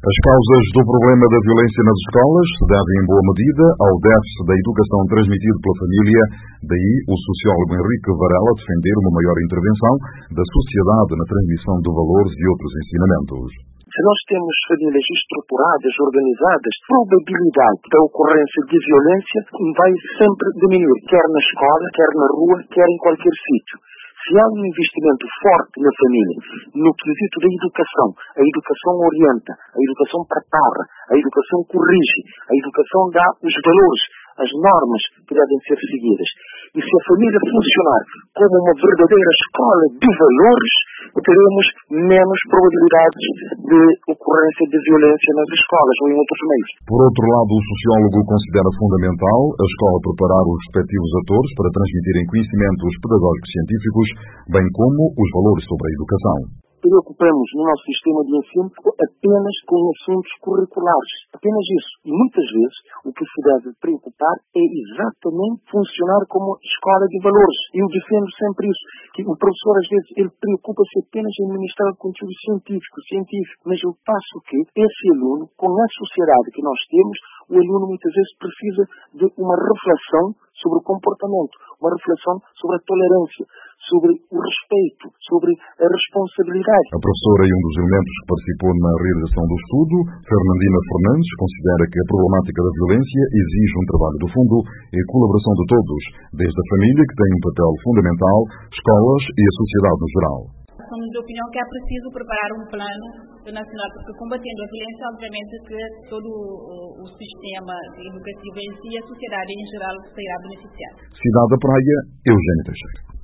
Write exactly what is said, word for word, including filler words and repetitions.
As causas do problema da violência nas escolas se devem em boa medida ao déficit da educação transmitido pela família, daí o sociólogo Henrique Varela defender uma maior intervenção da sociedade na transmissão de valores e outros ensinamentos. Se nós temos famílias estruturadas, organizadas, a probabilidade da ocorrência de violência vai sempre diminuir, quer na escola, quer na rua, quer em qualquer sítio. Se há um investimento forte na família, no quesito da educação, a educação orienta, a educação prepara, a educação corrige, a educação dá os valores, as normas que devem ser seguidas. E se a família funcionar como uma verdadeira escola de valores, teremos menos probabilidades de ocorrência de violência nas escolas ou em outros meios. Por outro lado, o sociólogo considera fundamental a escola preparar os respectivos atores para transmitirem conhecimentos pedagógicos científicos, bem como os valores sobre a educação. Preocupamos no nosso sistema de ensino apenas com assuntos curriculares, apenas isso. E muitas vezes o que se deve preocupar é exatamente funcionar como escola de valores. Eu defendo sempre isso, que o professor às vezes ele preocupa-se apenas em ministrar conteúdo científico, científico, mas eu passo que esse aluno, com a sociedade que nós temos, o aluno muitas vezes precisa de uma reflexão sobre o comportamento, uma reflexão sobre a tolerância, sobre o respeito, sobre a responsabilidade. A professora e um dos elementos que participou na realização do estudo, Fernandina Fernandes, considera que a problemática da violência exige um trabalho do fundo e a colaboração de todos, desde a família, que tem um papel fundamental, escolas e a sociedade no geral. Somos de opinião que é preciso preparar um plano nacional, porque combatendo a violência, obviamente que todo o, o sistema educativo em si e a sociedade em geral sairá beneficiada. Cidade da Praia, Eugênio Teixeira.